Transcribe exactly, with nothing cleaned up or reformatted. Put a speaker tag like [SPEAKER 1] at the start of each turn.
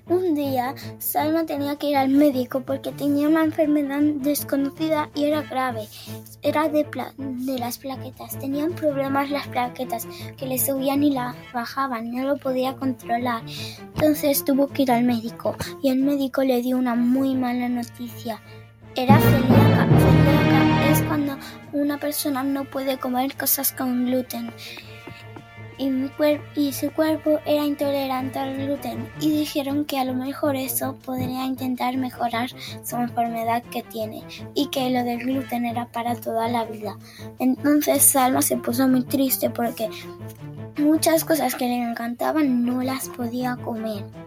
[SPEAKER 1] Un día, Salma tenía que ir al médico porque tenía una enfermedad desconocida y era grave. Era de, pla- de las plaquetas. Tenían problemas las plaquetas que le subían y la bajaban. No lo podía controlar. Entonces tuvo que ir al médico y el médico le dio una muy mala noticia. Era celíaca. Celíaca es cuando una persona no puede comer cosas con gluten. Y, mi cuer- y su cuerpo era intolerante al gluten y dijeron que a lo mejor eso podría intentar mejorar su enfermedad que tiene y que lo del gluten era para toda la vida. Entonces Salma se puso muy triste porque muchas cosas que le encantaban no las podía comer.